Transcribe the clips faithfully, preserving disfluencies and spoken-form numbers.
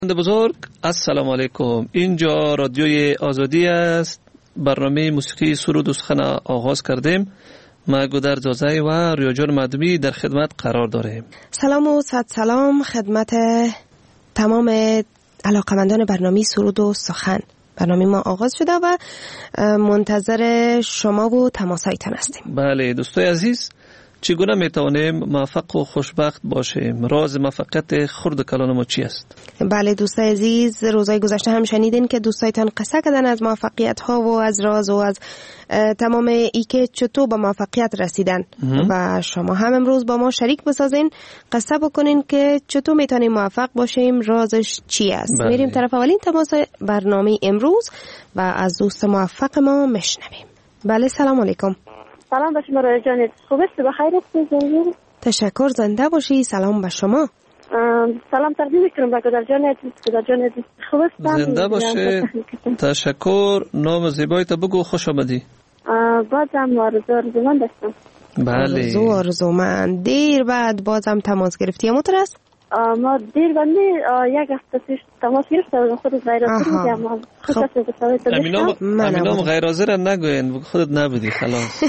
بزرگ السلام علیکم. اینجا رادیوی آزادی است. برنامه موسیقی سرود و سخن آغاز کردیم. ما گودر زازای و ریاجان مدوی در خدمت قرار داریم. سلام و صد سلام خدمت تمام علاقمندان برنامه سرود و سخن. برنامه ما آغاز شده و منتظر شما و تماسایتان هستیم. بله دوستای عزیز، چگونه میتوانیم موفق و خوشبخت باشیم؟ راز موفقیت خرد کلان ما چی است؟ بله دوستای عزیز، روزهای گذشته هم شنیدین که دوستایتان قصه کردن از موفقیت ها و از راز و از تمام ای که چطور به موفقیت رسیدن و شما هم امروز با ما شریک بسازین، قصه بکنین که چطور میتونیم موفق باشیم، رازش چی است. بله. میریم طرف اولین تماس برنامه امروز و از دوست موفق ما مشنویم. بله سلام علیکم. سلام به شما رای جان، خوب است؟ بخیر هستید؟ تشکر، زنده باشی. سلام به شما. سلام تقدیم میکنم به گودر جان. گودر جان خوب است؟ زنده باشه. تشکر. نام زیبایت بگو. خوش آمدی. بازم آرزو آرزومند هستم. بله. آرزو آرزومند. دیر بعد بازم تماس گرفتی اموتر است؟ ما دیر بنده یک هفته پیش تماس گرفتم. خودت غیر حاضر بودی اما خودت بسازید. امینام غیر حاضر نگوین، خودت نبودی خلاص.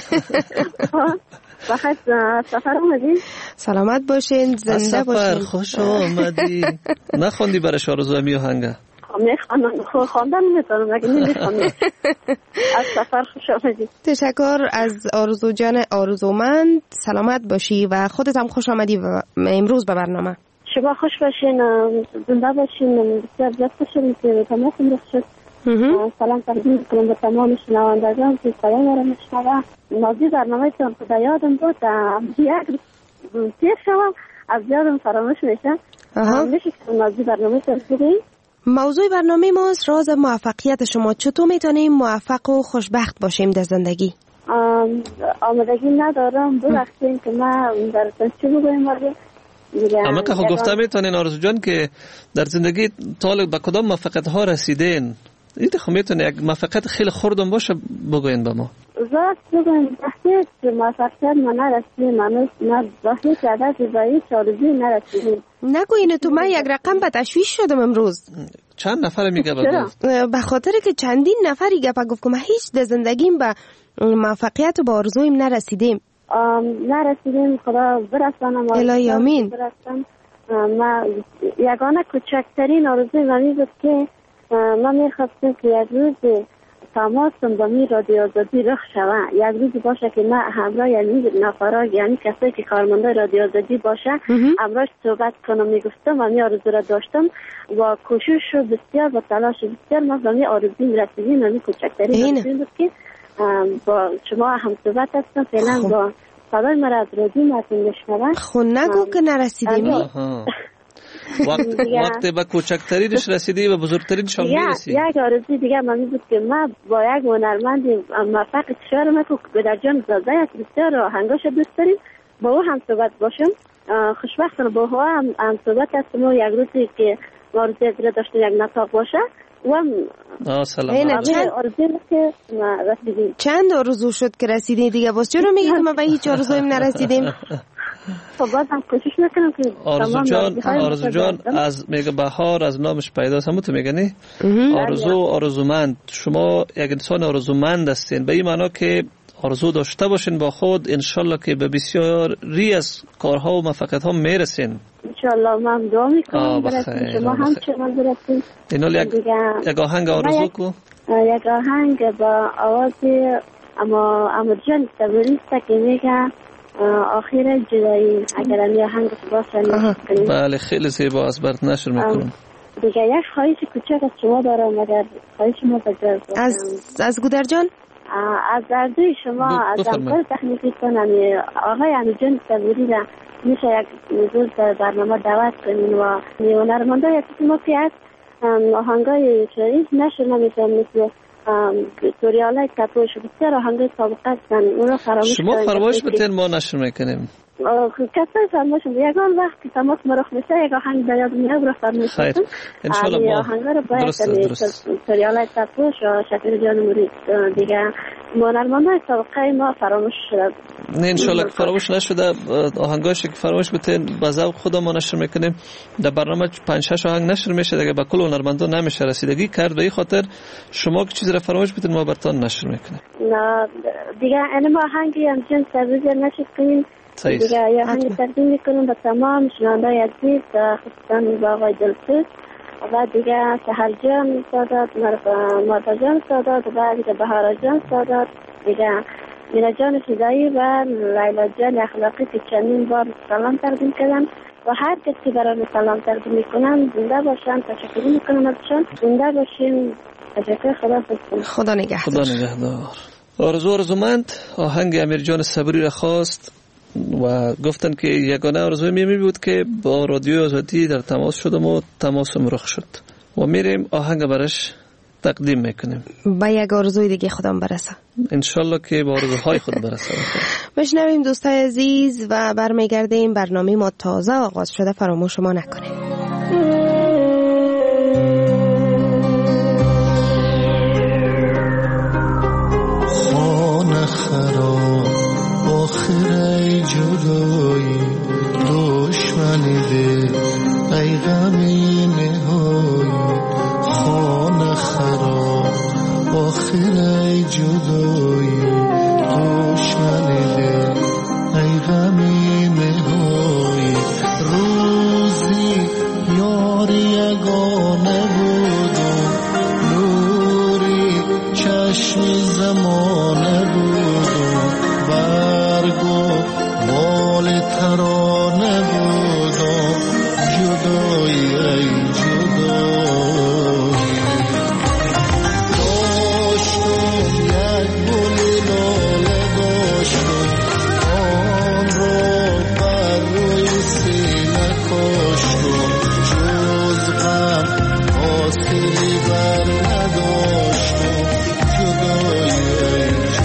بخیر سفر آمدی؟ سلامت باشین، زنده باشین. سفر خوش آمدی. نخوندی برش آرزو امی آهنگه؟ میخوانم، خواندن میتونم مگه نمیخوانم. از سفر خوش آمدی. تشکر از آرزو جان آرزومند. سلامت باشی و خودت هم خوش آمدی امروز به برنامه. شما خوش باشین، زنده باشین، بسیار زیاد خوشم که تماس امروز شد. سلام تقدیم میکنم به تمام شنوندگان که پیام را میشنوند. موضوع برنامه‌تان خدا یادم بود، یک پیر شوم از یادم فراموش میشه. میشه که موضوع برنامه‌تان بگید؟ موضوع برنامه ماست راز موفقیت شما. چطور میتونیم موفق و خوشبخت باشیم در زندگی؟ آمدگی ندارم، ببخشید که من در چی بگویم ولی اما که خب گفته میتونین آرزو جان که در زندگی طالب به کدام موفقیت ها رسیدین؟ این خب میتونه یک موفقیت خیلی خردم باشه بگوین به ما. زاد بگویم بحثی که موفقیت ما نرسیدیم، منوز نه بحثی که عدد زایی چارزی نرسیدیم. نگوین تو، من یک رقم به تشویش شدم امروز. چند نفر میگه بگفت؟ به خاطر که چندین نفری گفت گفت که من هیچ در زندگیم به موفقیت و به آرزویم نرسیدیم. نرسیدیم، خدا برسانم. الهی آمین. من یگانه کوچکترین آرزوی من بود که من میخواستم که یک روز تماسم با می رادیو آزادی رخ شود. یک روز باشه که من همراه یعنی نفرا یعنی کسایی که کارمنده رادیو آزادی باشه همراهش صحبت کنم. میگفتم و می آرزو را داشتم و کوشش بسیار و تلاش بسیار من به می آرزویم رسیدیم. من کوچکترین آرزوی بود که با شما هم صحبت هستم. فعلا با صدای مرا از رادیو متن بشنوم. خب نگو که نرسیدیم. وقت وقتی به کوچکترینش رسیدی و بزرگترینش هم میرسی. یک آرزوی دیگه من بود که من با یک هنرمند موفق شعر ما که گودر جان زازه است، بسیار آهنگاش دوست داریم، با او هم صحبت باشم. خوشبختانه با او هم, هم صحبت هستم و یک روزی که آرزوی از را داشتم یک نطاق باشه و سلام. چند آرزوی که رسیدیم. چند آرزو شد که رسیدیم دیگه؟ باز چرا میگی که ما به هیچ آرزویم نرسیدیم؟ خب باز هم کوشش میکنم که آرزو جان آرزو جان از میگه بهار از نامش پیداست، همون تو میگه نی؟ آرزو آرزومند. شما یک انسان آرزومند هستین، به این معنا که آرزو داشته باشین با خود، انشالله که به بسیاری از کارها و موفقیت ها میرسین. انشالله من دعا میکنم برای شما هم چنان برسین. اینال یک یک آهنگ آرزو کو؟ یک آهنگ با آواز اما اما جان تبریست که میگه آخر جدایی. اگر این آهنگ باشه بله خیلی زیبا است، برات نشر میکنم. دیگه یک خواهش کوچک از شما دارم، اگر خواهش ما بجا از از گودر جان، از اردوی شما از همکار تکنیکی کنم آقای امیرجان صبوری را میشه یک روز در برنامه دعوت کنین و هنرمندا یکی ما که از آهنگای شعری نشر نمیشه مثل توریاله کپوش بسیار آهنگای سابقه هستن، اون رو فراموش شما فرمایش بتین ما نشر میکنیم. کسای فرمایش یگان وقتی تماس مرخ میشه یک آهنگ در یاد میاد را فرمایش خیر ان شاء الله آهنگ رو باید سریال تپوش و شکر جان مرید دیگه هنرمندان سابقه ما فراموش شده نه ان شاء الله فراموش نشده آهنگاش که فراموش بتین با ذوق خودمون نشر میکنیم در برنامه پنج شش آهنگ نشر میشه دیگه با کل هنرمندان نمیشه رسیدگی کرد و این خاطر شما که چیزی را فراموش بتین ما براتون نشر میکنیم نه دیگه این آهنگی هم جن سرویس نشر کنیم دیگه یه آهنگ تقدیم میکنم به تمام شنوندای عزیز خصوصا با آقای دلسوز و دیگه سحر جان سادات مرتا جان سادات و دیگه بهارا جان سادات دیگه مینا جان فدایی و لیلا جان اخلاقی که چندین بار سلام تقدیم کردم و هر کسی برای سلام تقدیم میکنم زنده باشم تشکر میکنم ازشان زنده باشیم تشکر خدا خدا نگهدار خدا نگهدار آرزو آرزومند آهنگ امیر جان صبری را خواست و گفتن که یگانه آرزوی میمی بود که با رادیو آزادی در تماس شدم و تماسم رخ شد و میریم آهنگ برش تقدیم میکنیم با یک آرزوی دیگه خودم برسه انشالله که با آرزوهای خود برسه بشنویم دوستای عزیز و برمیگردیم. برنامه ما تازه آغاز شده فراموش ما نکنیم. خانه خراب آخر ای جدایی دشمنی دل ای غمی نهایی خانه خراب آخر ای جدایی دشمنی دل ای غمی نهایی روزی یاری یگانه بودم نوری چشمی زمانه بودم برگو بال ترانه بودم جدایی ای جدایی داشتم یک گلی لاله داشتم آن را بر روی سینه کاشتم جز غم حاصلی بر نداشتم جدایی ای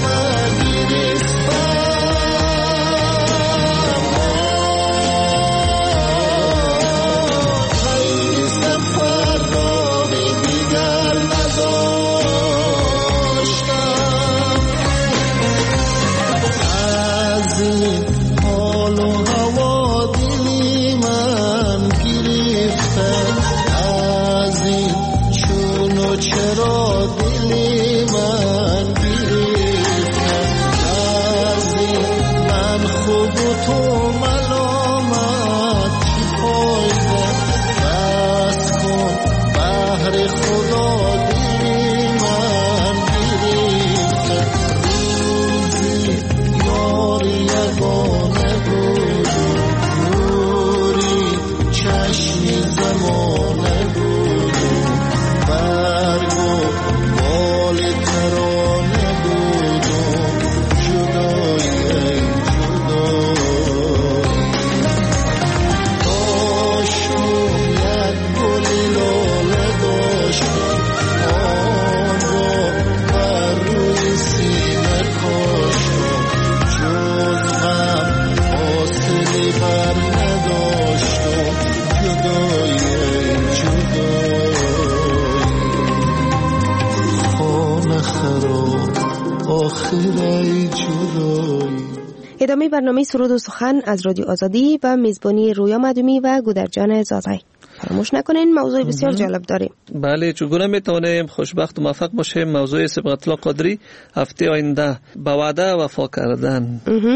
ادامه برنامه سرود و سخن از رادیو آزادی و میزبانی رویا مدومی و گودرجان زازای. فراموش نکنین موضوع بسیار جالب داریم. بله، چگونه میتونیم خوشبخت و موفق باشیم؟ موضوع صبغت الله قادری هفته آینده به وعده وفا کردن.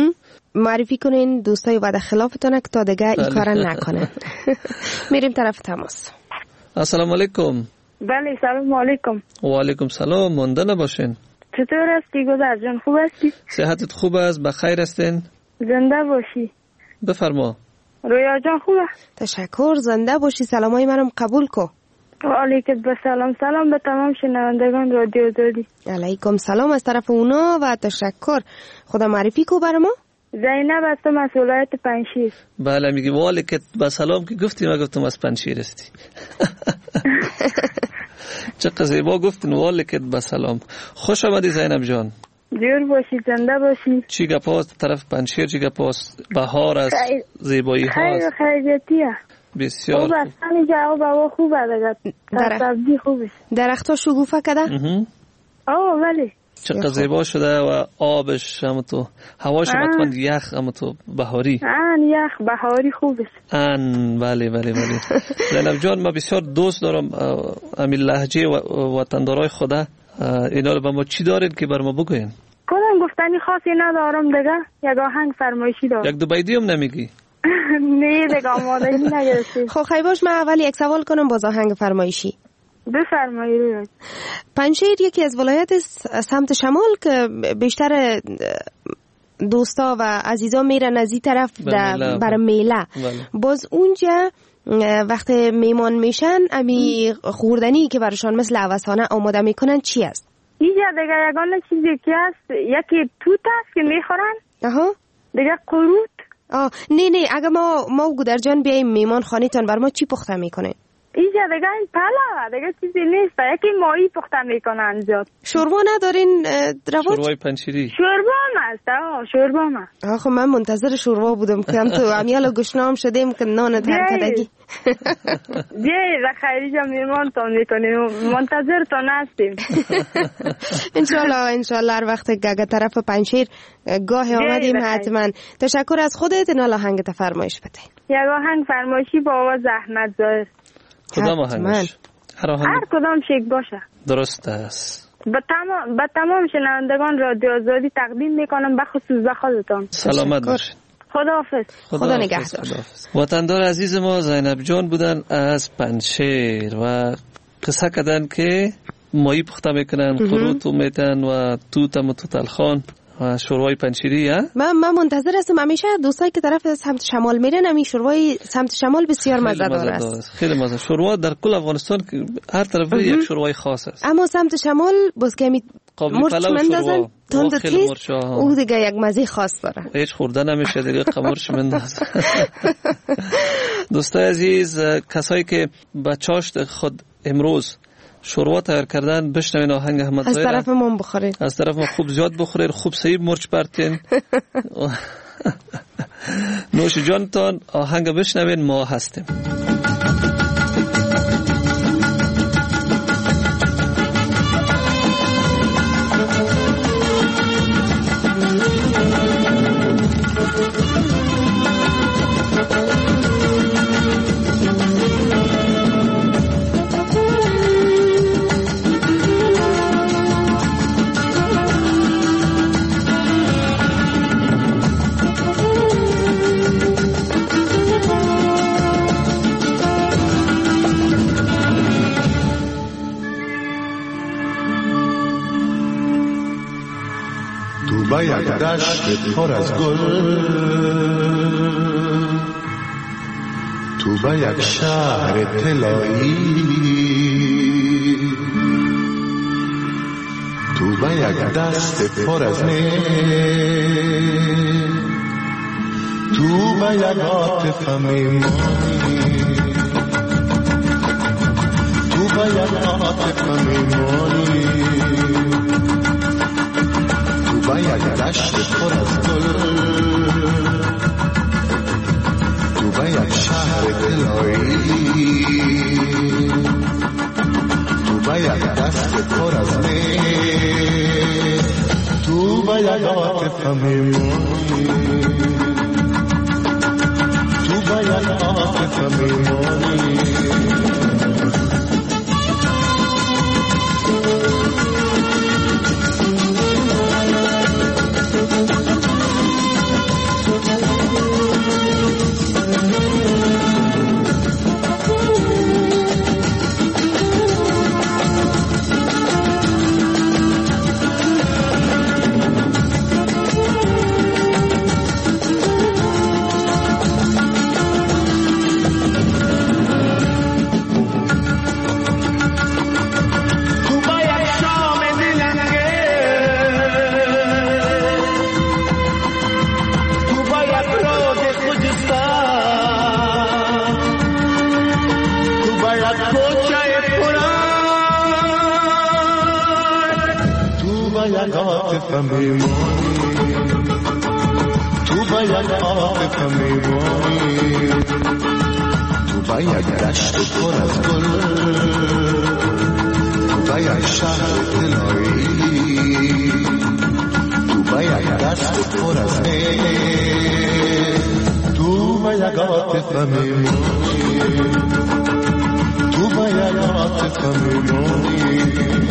معرفی کنین دوستای وعده خلافتون که تا دیگه این کار نکنن. میریم طرف تماس. السلام علیکم. بله سلام علیکم. و علیکم سلام. مانده نباشین. چطور هستی گذر جان؟ خوب هستی؟ صحتت خوب است؟ بخیر هستین؟ زنده باشی. بفرما. رویا جان خوبه؟ تشکر، زنده باشی. سلامای منم قبول کو. علیکم سلام. سلام به تمام شنوندگان رادیو آزادی. علیکم سلام از طرف اونا و تشکر. خدا معرفی کو برای ما؟ زینب هستم از ولایت پنجشیر. بله میگی والکت با سلام که گفتی، ما گفتم از پنجشیر هستی. چقدر زیبا گفتین والکت با سلام. خوش آمدی زینب جان. جور باشی، زنده باشی. چی گپاست طرف پنجشیر؟ چی گپاست؟ بهار است، زیبایی ها است. خیر خیریتیه. بسیار خوب است. همین جواب هوا خوبه دیگه. سبزی خوبه. درخت‌ها شکوفه کده؟ آه ولی چقدر زیبا شده و آبش هم تو، هواش هم اتمند یخ هم تو بهاری. آن یخ بهاری خوب است. آن بله بله بله. زینب جان ما بسیار دوست دارم امی لهجه و وطندارای خدا. اینا رو با ما چی دارین که بر ما بگوین؟ کدام گفتنی خاصی ندارم دیگه. یک آهنگ فرمایشی دارم. یک دو بیتی هم نمیگی؟ نه دیگه آمادگی نگرفتی. خب خیلی باش، من اولی یک سوال کنم باز آهنگ فرمایشی. بفرمایید روی. پنجشیر یکی از ولایت سمت شمال که بیشتر دوستا و عزیزا میرن از این طرف برای میله. باز اونجا وقت میمان میشن امی خوردنی که براشان مثل عوضانه آماده میکنن چی است؟ اینجا دیگه یگانه چیزی که است یکی توت است که میخورن. آها. دیگه قروت. آه نه نه اگه ما ما گودرجان بیاییم میمان خانیتان بر ما چی پخته میکنه؟ اینجا دیگه این پلاو دیگه چیزی نیست. یکی ماهی پخته میکنن زیاد. شوربا ندارین رواج؟ شوربای پنجشیری. شوربا هم هست. آه شوربا هم. آه خب من منتظر شوربا بودم که هم تو امیال گشنام شدیم که نان ترکدگی. بیایی و خیلی جا میمان تان میکنیم. منتظر تان هستیم. انشالله انشالله هر وقت گگه طرف پنجشیر گاه آمدیم حتما. تشکر از خودت. این آهنگ تفرمایش بده. یک آهنگ فرمایشی با آواز احمد ظاهر. کدام آهنگش؟ هر, هر کدام شک باشه. درست است. با تمام با تمام شنوندگان رادیو آزادی تقدیم میکنم، بخصوص به خودتان. سلامت باشید. خداحافظ. خدا, خدا نگهدار. وطندار عزیز ما زینب جان بودن از پنجشیر و قصه کردن که ماهی پخته میکنن، قروت میتن و توت هم تو تلخان و شوربای پنجشیری. ها من من منتظر هستم. همیشه دوستایی که طرف سمت شمال میرن همین شوربای سمت شمال بسیار مزه دار است. خیلی مزه. شوربا در کل افغانستان که هر طرف یک شوربای خاص است، اما سمت شمال باز که می مرچ مندازن تند تیز او دیگه یک مزه خاص داره. هیچ خورده نمیشه دیگه. قمرش منداز. دوستای عزیز، کسایی که با چاشت خود امروز شوروا تیار کردن. بشنوین آهنگ احمد از ظاهر. طرف ما بخورین. از طرف ما خوب زیاد بخورین، خوب سیب مرچ پرتین. نوش جانتان. آهنگ بشنوین، ما هستیم. با یک دشت پر از گل، تو با یک شهر طلایی، تو با یک دست پر از نی، تو با یک عاطفه میمانی، تو با یک عاطفه میمانی، با یک دشت پر از گل، تو با یک شهر طلایی، تو با یک دست پر از می، تو با یک عاطفه میمانی، تو با یک عاطفه میمانی. تو با یک عاطفه میمانی، تو با یک دشت پر از گل، تو با یک شهر طلایی، تو با یک دست پر از نی، تو با یک عاطفه میمانی، تو با یک عاطفه میمانی.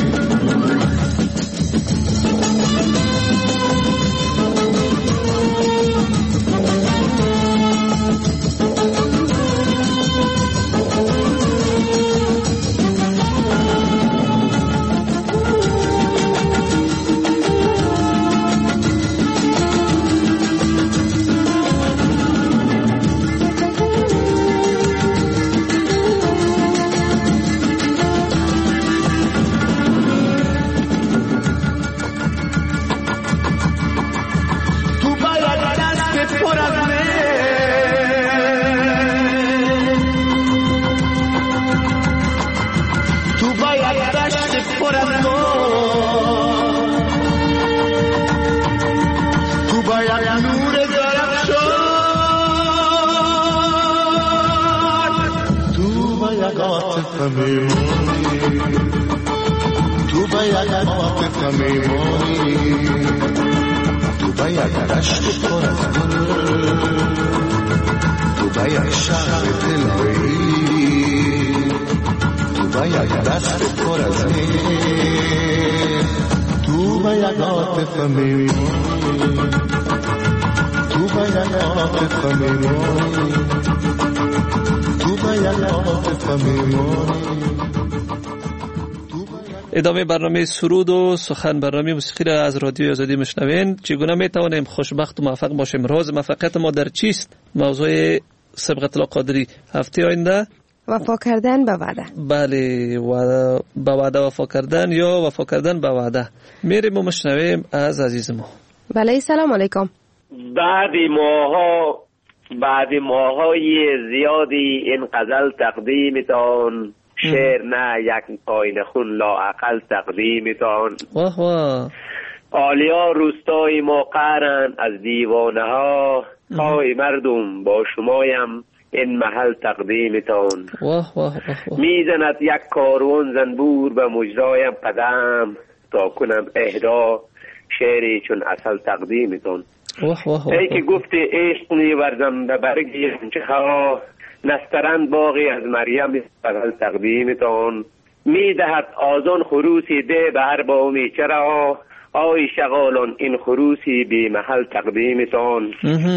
تو با یک عاطفه میمانی، تو با یک دشت پر از گل، تو با یک شهر طلایی، تو با یک دست پر از نی، تو با یک عاطفه میمانی، تو با یک عاطفه میمانی، تو با یک عاطفه میمانی. ادامه برنامه سرود و سخن برنامه موسیقی را از رادیو آزادی میشنوین. چگونه میتوانیم خوشبخت و موفق باشیم؟ راز موفقیت ما در چیست؟ موضوع سبقت الله قادری هفته آینده. وفا کردن به وعده. بله، و به وعده وفا کردن یا وفا کردن به وعده. میریم و میشنویم از عزیز ما. بله، سلام علیکم. بعد ماها بعد ماهای زیادی این غزل تقدیمتان شعر نه یک آینه خون لااقل تقدیمتان. واه واه. آلیا روستای ما قهرن از دیوانه ها، های مردم با شمایم این محل تقدیمتان. واه واه واه. میزند یک کاروان زنبور به مجرایم قدم، تا کنم اهدا شعری چون اصل تقدیمتان. واه واه. ای که گفتی عشق می‌ورزم به برگی غنچه‌ها، نسترن باغی از مریم بغل تقدیمتان. میدهد آزان خروسی ده به هر بامی چرا، آی شغالان این خروسی بی محل تقدیمتان.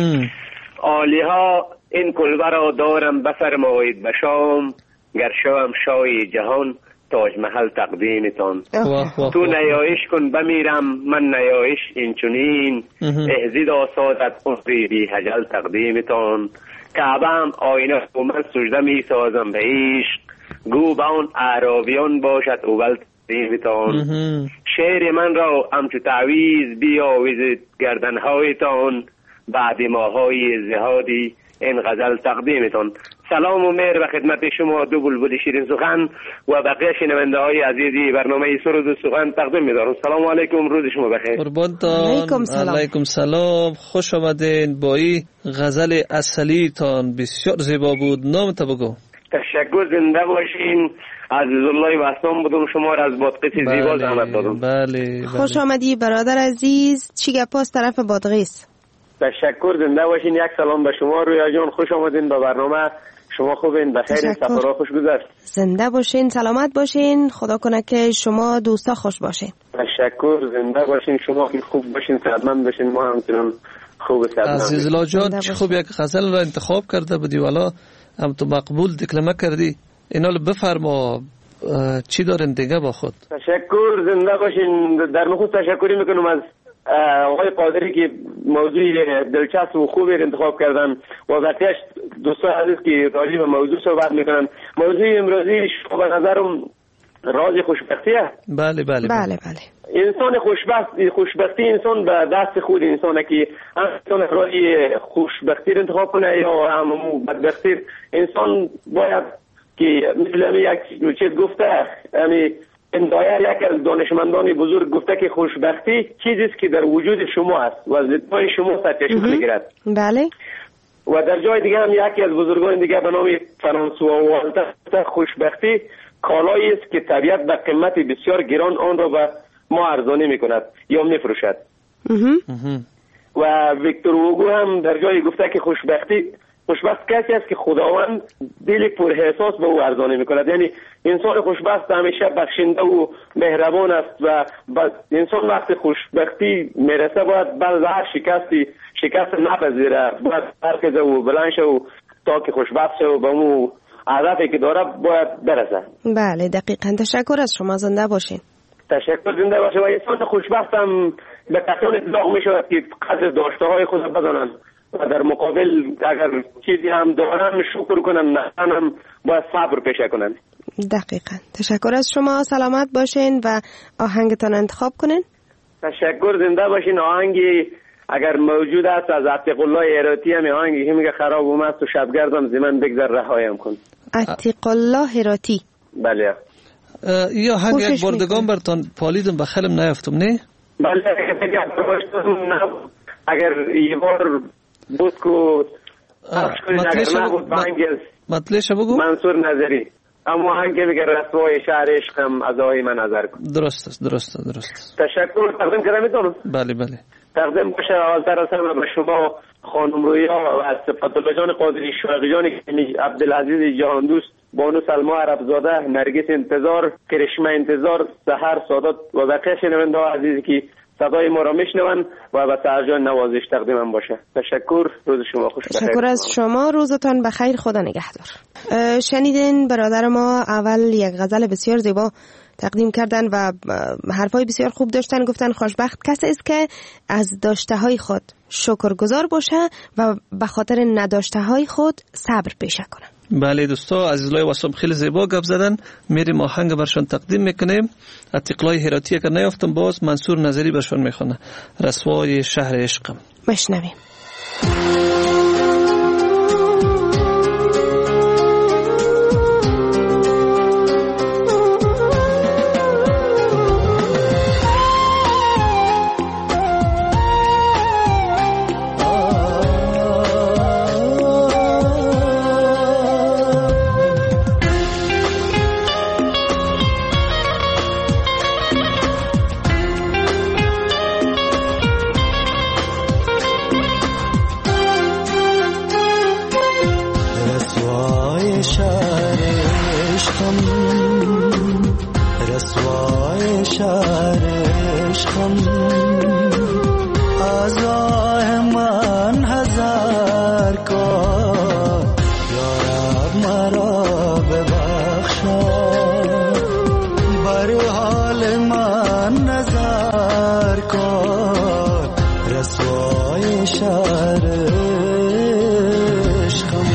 عالی ها این کلبه را دارم بفرمایید به شام، گر شوم شاه جهان تاج محل تقدیمتان. تو نیایش کن بمیرم من نیایش این چنین، اهزید آسادت عمری بی حجل تقدیمتان. کعبه هم آینه و من سجده می سازم به عشق، گو به آن اعرابیان باشد اول تقدیمتان. شعر من را همچو تعویز بیاویزید گردنهایتان، بعد ماهای زهادی این غزل تقدیمتان. سلام و مهر و خدمت شما دو بلبل شیرین سخن و بقیه شنونده های عزیزی برنامه سرود و سخن تقدیم می‌دارم. سلام علیکم، روز شما بخیر. قربانتان. علیکم سلام. علیکم سلام. خوش آمدین. با این غزل اصلی تان بسیار زیبا بود. نام تا بگو. تشکر، زنده باشین. عزیزالله واسم بودم، شما را از بادغیس زیبا زحمت دادم. بله بله. خوش آمدی برادر عزیز. چی گپاست طرف بادغیس؟ تشکر، زنده باشین. یک سلام به شما رویا جان، خوش آمدین به برنامه. شما خوبین؟ بخیر؟ سفرها خوش گذشت؟ زنده باشین، سلامت باشین. خدا کنه که شما دوستا خوش باشین. تشکر، زنده باشین. شما که خوب باشین، صحتمند باشین. ما همچنان خوب صحتمند. عزیز الله جان، چه خوب یک غزل را انتخاب کرده بودی، والا هم تو مقبول دکلمه کردی. اینا رو بفرما، چی دارین دیگه با خود؟ تشکر، زنده باشین. در نخست تشکری میکنم از آقای قادری که موضوع دلچسب و خوبی انتخاب کردن و بقیه‌اش دوستان عزیز که راجع به موضوع صحبت میکنن. موضوع امروزی شما به نظرم راز خوشبختیه. بله بله بله بله. انسان خوشبخت، خوشبختی انسان به دست خود انسانه که انسان راهی خوشبختی رو انتخاب کنه یا هم بدبختی. انسان باید که مثل یک چیز گفته، یعنی اندایه یک از دانشمندان بزرگ گفته که خوشبختی چیزی است که در وجود شما است و از پای شما سرچشمه میگیرد. بله. و در جای دیگه هم یکی از بزرگان دیگه به نام فرانسوا والتر خوشبختی کالایی است که طبیعت به قیمت بسیار گران آن را به ما ارزانی میکند یا میفروشد. و ویکتور هوگو هم در جای گفته که خوشبختی خوشبخت کسی است که خداوند دل پرحساس به او ارزانی میکند. یعنی انسان خوشبخت همیشه بخشنده و مهربان است و انسان وقتی خوشبختی میرسه باید بعد هر شکستی شکست نپذیره، باید برکزه و بلند شه و تا که خوشبخت شه و به اون هدفی که داره باید برسه. بله دقیقاً. تشکر از شما، زنده باشین. تشکر، زنده باشه. و انسان خوشبخت هم به کسان اطلاق میشود که قدر داشته های خود بدانند و در مقابل اگر چیزی هم دارن شکر کنن، نه هم باید صبر پیشه کنن. دقیقاً. تشکر از شما، سلامت باشین و آهنگتان انتخاب کنین. تشکر، زنده باشین. آهنگی اگر موجود است از عتیق الله هراتی هم آهنگی که میگه خراب اومد تو شبگردم زمن بگذر رهایم کن. عتیق الله هراتی. بله. یا آهنگ یک بردگان برتان پالیدم به خلم نیفتم نه؟ بله. اگر یه بار بود که مطلعش بگو. منصور نظری اما آهنگ میگه رسوای شهر عشقم از آقای من نظر کن. درست است درست است درست است. تشکر، تقدیم کردم میتونم؟ بله بله. تقدیم باشه اولتر از همه به شما خانم رویا و از صفت جان قادری شوقی جان عبدالعزیز جهان دوست، بانو سلما عربزاده، نرگس انتظار، کرشمه انتظار، سحر سادات و بقیه شنونده ها عزیزی که صدای ما را میشنون و به سرجان نوازش تقدیمم باشه. تشکر، روز شما خوش بخیر. تشکر از شما، روزتان بخیر، خدا نگهدار. شنیدین برادر ما اول یک غزل بسیار زیبا تقدیم کردن و حرفای بسیار خوب داشتن. گفتن خوشبخت کسی است که از داشته های خود شکرگزار باشه و به خاطر نداشته های خود صبر پیشه کنه. بله دوستا، عزیزلای واسم خیلی زیبا گپ زدن. میریم آهنگ برشان تقدیم میکنیم. عتیقلای هراتی اگر نیافتم باز منصور نظری برشان میخونه رسوای شهر عشقم. بشنویم. رسوای شهر عشقم.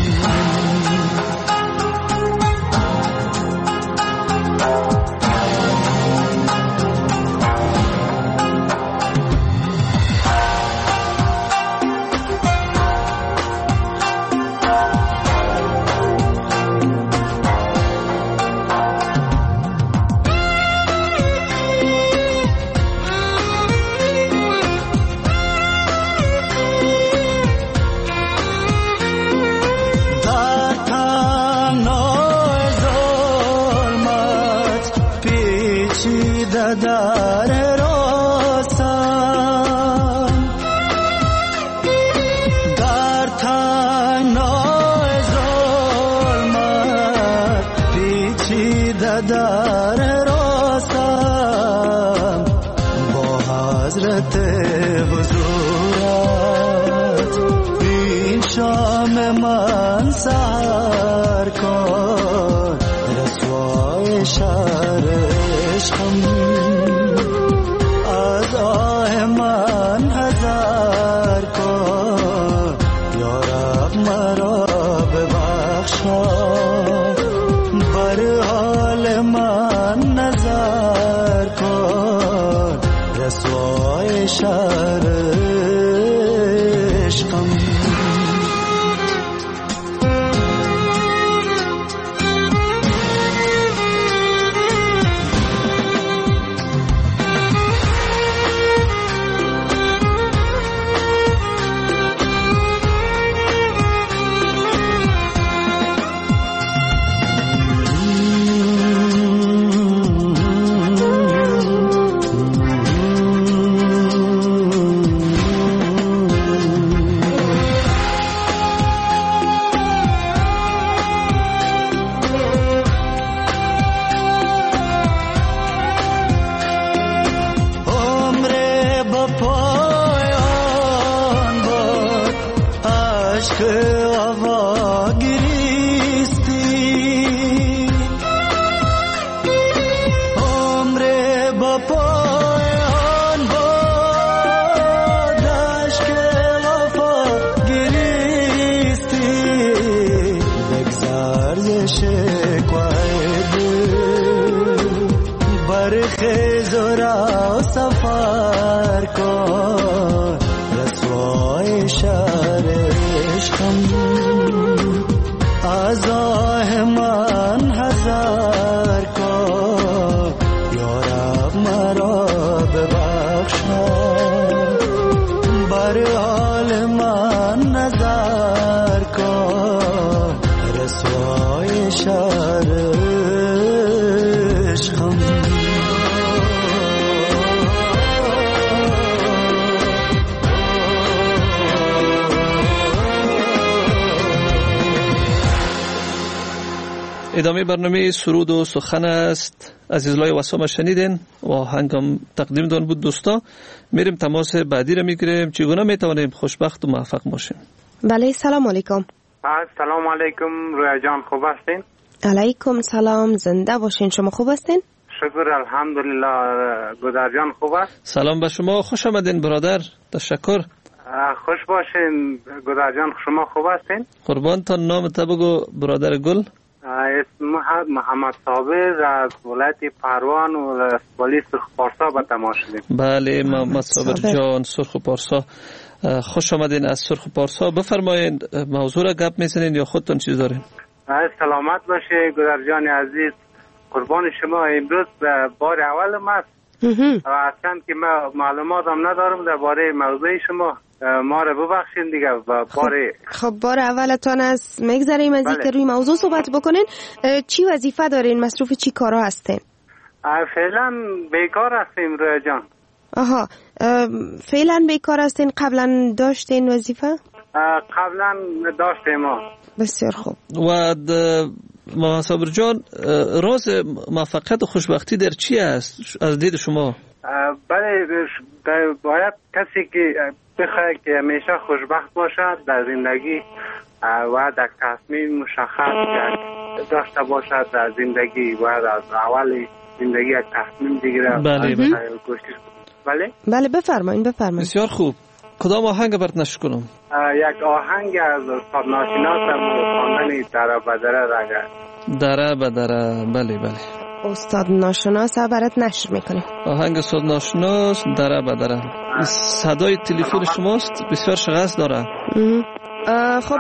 در راستم در تنهای ظلمت پیچیده در راستم با حضرت حضورت این شام من سحر کن رسوای شهر عشقم. از آه من حذر کن یا رب مرا ببخشا بر حال من نظر کن رسوای شهر عشقم. سفر کن رسوای شهر عشقم. از آه من حذر کن یا رب مرا ببخشا بر حال من نظر کن رسوای شهر عشقم. ادامه برنامه سرود و سخن است. عزیزلای وسام شنیدین و هنگام تقدیم دان بود دوستا. میریم تماس بعدی رو میگیریم. چگونه میتوانیم خوشبخت و موفق باشیم؟ بله سلام علیکم. سلام علیکم رویا جان، خوب هستین؟ علیکم سلام، زنده باشین. شما خوب هستین؟ شکر الحمدلله. گودر جان خوب است؟ سلام به شما، خوش آمدین برادر. تشکر. خوش باشین گودر جان، شما خوب هستین؟ قربانتان. نام تا بگو برادر گل. اسم محمد صابر از ولایت پروان و والی سرخ پارسا به تماس شدیم. بله محمد صابر جان، سرخ پارسا. خوش آمدین از سرخ پارسا. بفرمایین موضوع را گپ میزنین یا خودتون چیز دارین؟ سلامت باشه گودر جان عزیز، قربان شما. امروز بار اول ماست اصلا که ما معلومات هم ندارم درباره موضوع شما، ما رو ببخشین دیگه. بار خب بار اولتان از میگذاریم از اینکه روی موضوع صحبت بکنین. چی وظیفه دارین؟ مصروف چی کارا هستین؟ فعلا بیکار هستیم رویا جان. آها، فعلا بیکار هستین. قبلا داشتین وظیفه؟ قبلا داشتیم ما. بسیار خوب. و محمد صابر جان، راز موفقیت و خوشبختی در چی است از دید شما؟ بله، باید کسی که بخواد که همیشه خوشبخت باشد در زندگی و در تصمیم مشخص داشته باشد در زندگی و از اول زندگی تصمیم بگیره. بله بله بله بفرمایید بفرمایید. بسیار خوب. کدام آهنگ برات نشر کنم؟ یک آهنگ از استاد ناشناسم خواندن دره بدره رگه. دره بدره، بله بله. استاد ناشناس برات نشر میکنیم. آهنگ استاد ناشناس دره بدره. صدای تلفن شماست بسیار شغص داره. خب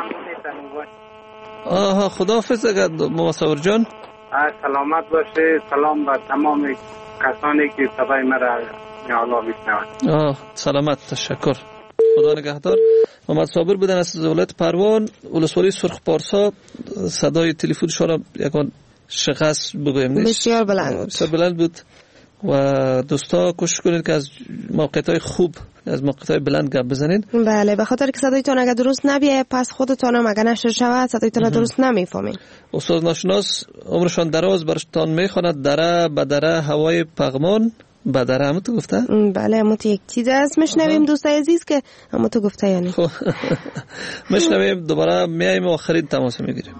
آها خداحافظ مصور جان. سلامت باشه. سلام به تمام کسانی که صدای مرا حالا میشنوند. آه سلامت، تشکر، خدا نگهدار. محمد صابر بودن از ولایت پروان، ولسوالی سرخ پارسا. صدای تلفنشون را یکان شخص بگویم نیست، بسیار بلند بود. بسیار بلند بود و دوستا کوشش کنید که از موقعیت‌های خوب، از موقعیت‌های بلند گپ بزنید. بله، به خاطر که صدایتون اگه درست نبیه پس خودتون هم اگه نشر شود صدایتون درست نمیفهمین. استاد ناشناس عمرشان دراز برشتان میخواند دره بدره هوای پغمان بدره. همون تو گفته؟ بله همون تو یک چیز هست. مشنویم دوستای عزیز که همون تو گفته یعنی مشنویم، دوباره میاییم و آخرین تماس میگیریم.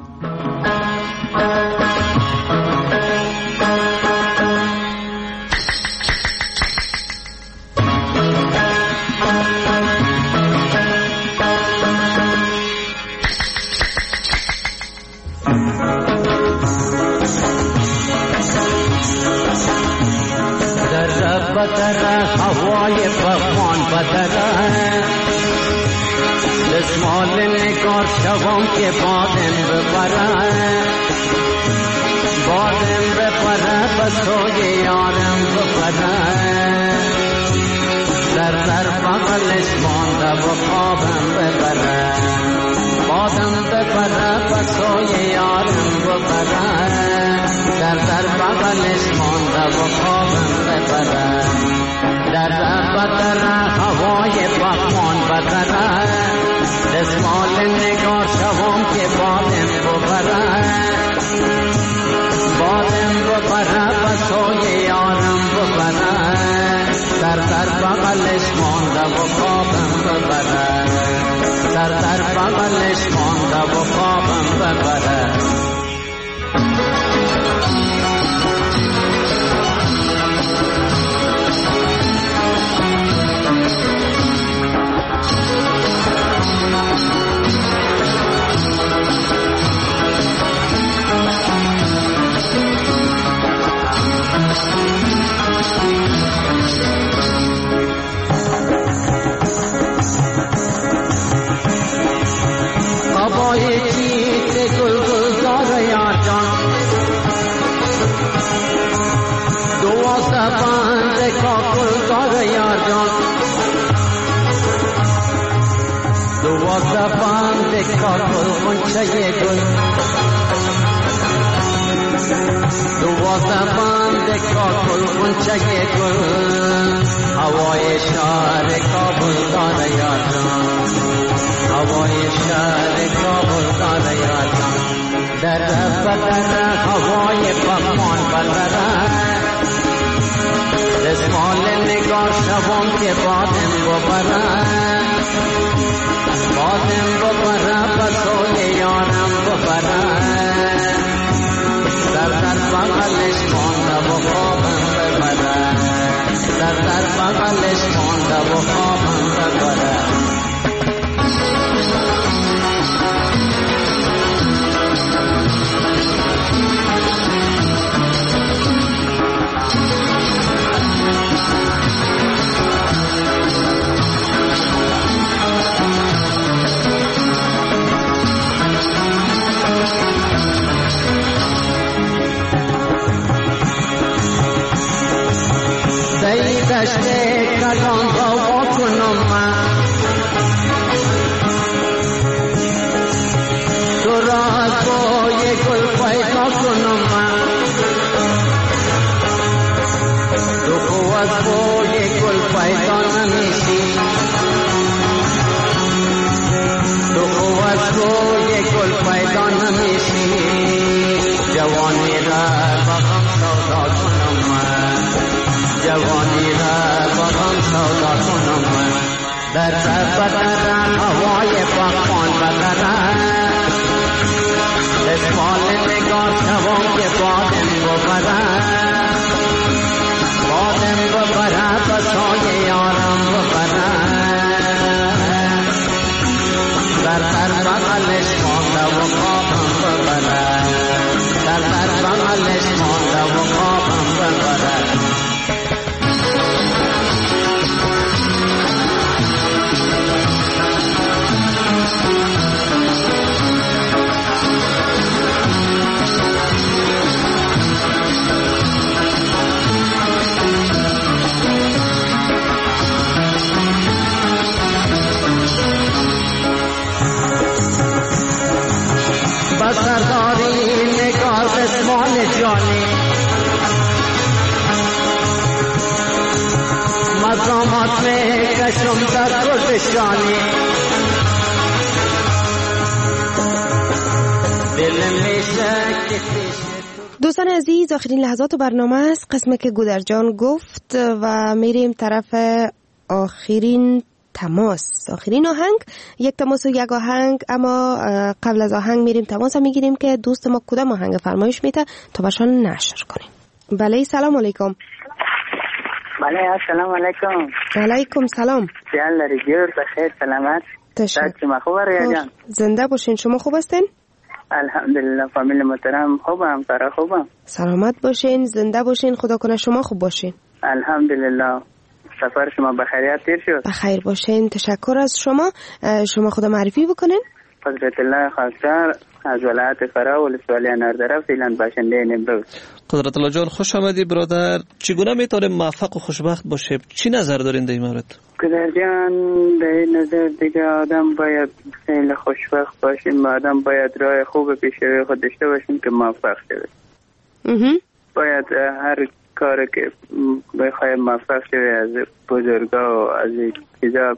بدره هوای پغمان بدره دستمال نگار شوام که بادم ببره بادم ببره بسوی یارم ببره در در بغلش مانده و خوابم ببره بادم ببره بسوی یارم ببره در در بغلش مانده و خوابم ببره در در بدره هوای پغمان بدره دستمال نگار شوام که بادم ببره بادم ببره بسوی یارم ببره در در بغلش مانده و خوابم ببره در در بغلش مانده و خوابم ببره زبان دکار گل منچه گل دو زبان دکار گل منچه گل هوای شهر کابل داره یادم هوای شهر کابل داره یادم در بدره هوای پغمان بدره دستمال نگار شوام که بادم ببره بادم ببره بسوی یارم ببره در در بغلش مانده و خوابم ببره در در بغلش مانده و خوابم ببره دشته کلان با کنم من تو را از بوی گل پیدا کنم من تو خو از بوی گل پیدا نمیشی تو خو از بوی گل پیدا نمیشی جوانی را بغم سودا کنم من جوانی را بغم سودا کنم من در بدره هوای پغمان بدره دستمال نگار شوام که بادم ببره بادم ببره بسای یارم ببره در در بغلش مانده و خوابم ببرد در در بغلش مانده و خوابم ببرد بسرداری نگار قسمان جانی مقامات میں کشم در گلشانی دل میشه دوستان عزیز، آخرین لحظات برنامه است، قسمی که گودرجان گفت و میریم طرف آخرین تماس، آخرین آهنگ. یک تماس و یک آهنگ، اما قبل از آهنگ میریم تماس میگیریم که دوست ما کدام آهنگ فرمایش میده تا برشان نشر کنیم. بله، سلام علیکم. بله، السلام علیکم. علیکم سلام. جان لری جور بخیر سلامت. تشکر. شما خوب ریا جان؟ زنده باشین. شما خوب هستین؟ الحمدلله. فامیل محترم خوبم، فرا خوبم. سلامت باشین، زنده باشین، خدا کنه شما خوب باشین. الحمدلله. سفر شما بخیریت تیر شد؟ بخیر باشین، تشکر از شما. شما خدا معرفی بکنین. قدرت الله خاکسار از ولایت فرا ولسوالی اناردره فعلا باشنده نمروز. قدرت الله جان خوش آمدی برادر. چگونه میتونه موفق و خوشبخت باشه؟ چی نظر دارین در این مورد؟ قدر جان، در این نظر دیگه آدم باید خیلی خوشبخت باشیم، آدم باید راه خوب پیش روی خود داشته باشیم که موفق شده. باید هر کاری که بخوایم موفق شوی از بزرگا و از چیزا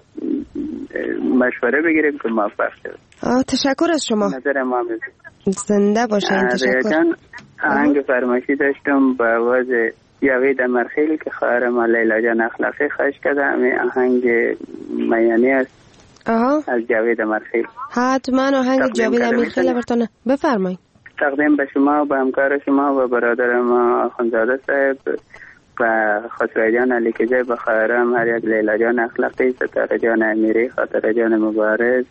مشوره بگیریم که موفق شوی. تشکر از شما. نظر ما میزید. زنده باشین. تشکر. آهنگ فرمایشی داشتم با آواز جاوید امرخیل که خواهر ما لیلا جان اخلاقی خواهش کرده. همین آهنگ میانی است. آها. از جاوید امرخیل. حتما آهنگ جاوید امرخیل براتون بفرمایید. تقدیم به شما و به همکار شما و برادر ما آخوندزاده صاحب و خسرو جان علی کجای به خواهرم هر یک لیلا جان اخلاقی، ستاره جان امیری، خاطره جان مبارز،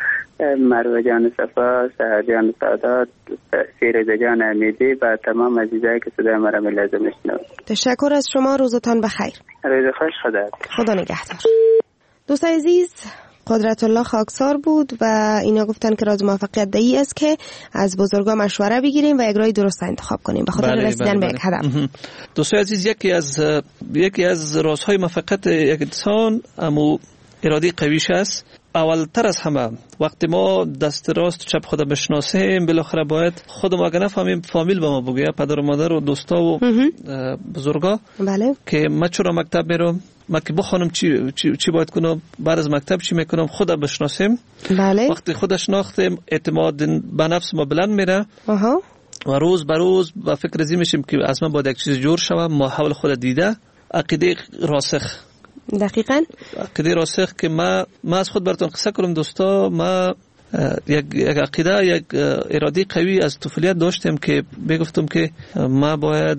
مروه جان صفا، سهر جان سادات، فیروزه جان امیدی و تمام عزیزایی که صدای مرا لازم میشنوند. تشکر از شما. روزتان بخیر. روز خوش. خدا خدا نگهدار. دوست عزیز، قدرت الله خاکسار بود و اینا گفتن که راز موفقیت دایی است که از بزرگا مشوره بگیریم و یک راه درست انتخاب کنیم به خاطر بله، رسیدن بله، به بله. یک هدف. دوستان عزیز، یکی از یکی از رازهای موفقیت یک انسان امو اراده قویش است. اولتر از همه وقتی ما دست راست و چپ خود بشناسیم، بالاخره باید خودم اگه نفهمیم فامیل به ما بگه، پدر و مادر و دوستا و بزرگا، بله، که ما چرا مکتب میرم، ما که بخونم چی چی, چی باید کنم، بعد از مکتب چی میکنم، خود بشناسیم. بله. وقتی خود شناختیم اعتماد به نفس ما بلند میره. آها. و روز به روز با فکر زی میشیم که از من باید یک چیز جور شوم، ما حول خود دیده عقیده راسخ. دقیقاً عقیده راسخ که ما ما از خود براتون قصه کنم دوستا. ما یک یک عقیده، یک اراده قوی از طفولیت داشتم که بگفتم که ما باید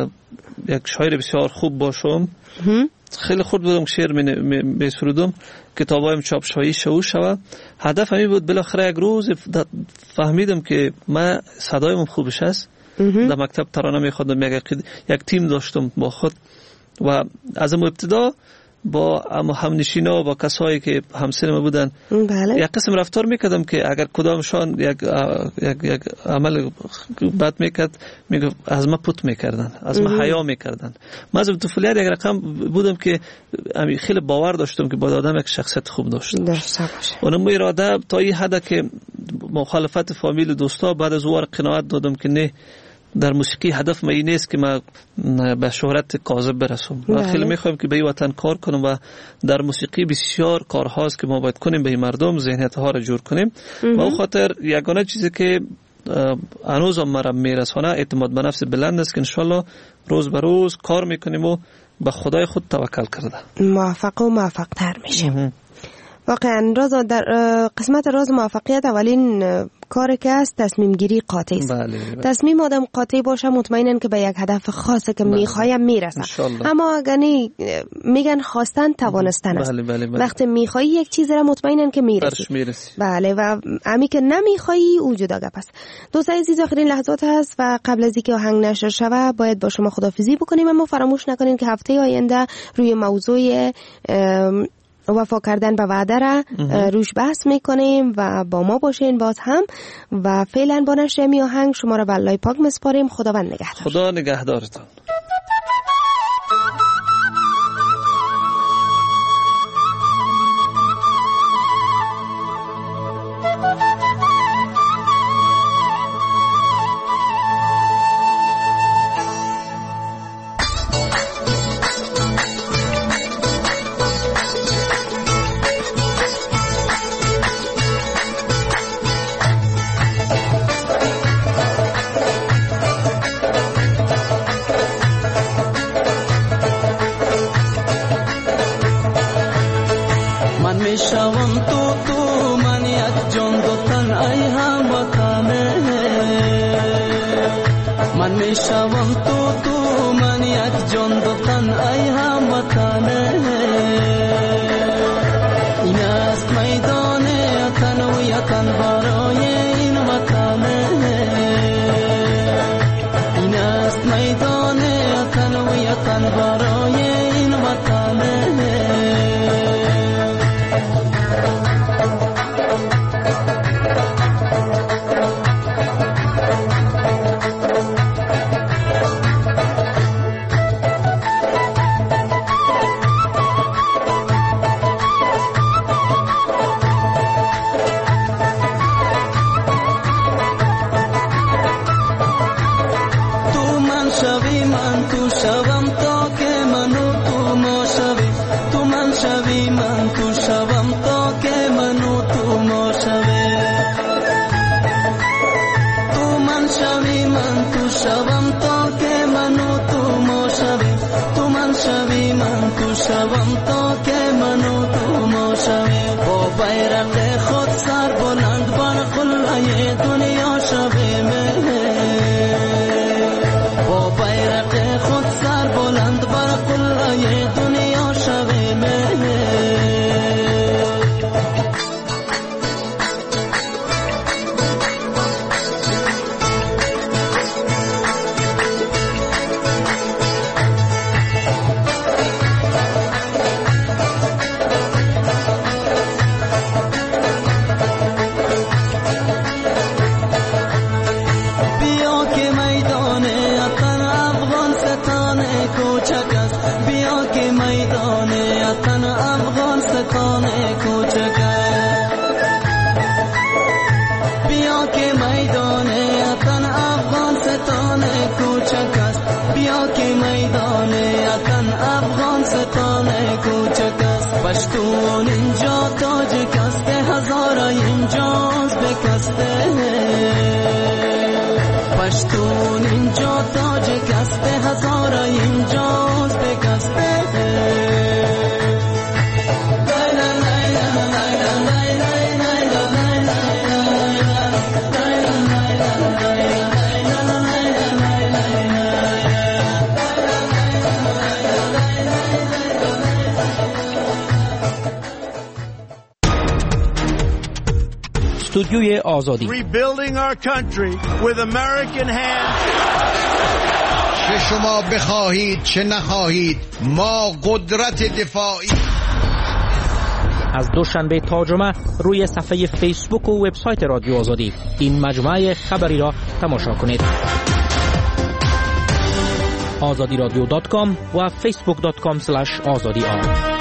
یک شاعر بسیار خوب باشم. خیلی خود بودم، شعر می سرودم، کتابایم چاپ شوی شو شوه. هدف همین بود. بالاخره یک روز فهمیدم که ما صدایم خوبش است. در مکتب ترانه میخوندم، یک یک تیم داشتم با خود و از ابتدا با همنشینا و با کسایی که همسن ما بودن، بله، یک قسم رفتار میکردم که اگر کدامشان یک یک یک عمل بد میکرد، میگه از ما پوت میکردن، از ما حیا میکردن. من از طفولیت یک رقم بودم که خیلی باور داشتم که باید آدم یک شخصیت خوب داشته باشه. اونم اراده تا این حد که مخالفت فامیل و دوستا بعد از وار قناعت دادم که نه، در موسیقی هدف ما این نیست که ما به شهرت کاذب برسم. ما خیلی میخوایم که به این وطن کار کنم و در موسیقی بسیار کارهاست که ما باید کنیم، به این مردم ذهنیت ها را جور کنیم. و او خاطر یگانه چیزی که هنوز هم مرا میرسانه اعتماد به نفس بلند است که انشالله روز به روز کار میکنیم و به خدای خود توکل کرده موفق و موفق تر میشیم. واقعا راز در قسمت راز موفقیت اولین کار که است تصمیم گیری قاطع است. بله بله. تصمیم آدم قاطع باشه مطمئنن که به یک هدف خاصی که بله. میخوایم میرسه. اما اگر نی میگن خواستن توانستن است. بله بله بله. وقتی میخوایی یک چیز را مطمئنن که میرسی. بله و امی که نمیخوایی او جدا گپ است. دوستان عزیز آخرین لحظات هست و قبل از اینکه آهنگ نشر شوه باید با شما خداحافظی بکنیم، اما فراموش نکنین که هفته آینده روی موضوع وفا کردن به وعده را روش بحث میکنیم و با ما باشین باز هم. و فعلا با نشر می آهنگ شما را به الله پاک مسپاریم. خداوند نگهدار. خدا نگهدارتان. پشتون اینجا تاج کسته هزارا اینجاز بکسته پشتون اینجا تاج کسته هزارا اینجاز بکسته استودیوی آزادی. Rebuilding our country with American hands. چه شما بخواهید چه نخواهید ما قدرت دفاعی. از دوشنبه تا جمعه روی صفحه فیسبوک و وبسایت رادیو آزادی این مجموعه خبری را تماشا کنید. آزادی رادیو دات کام و فیسبوک دات کام اسلش آزادی آر.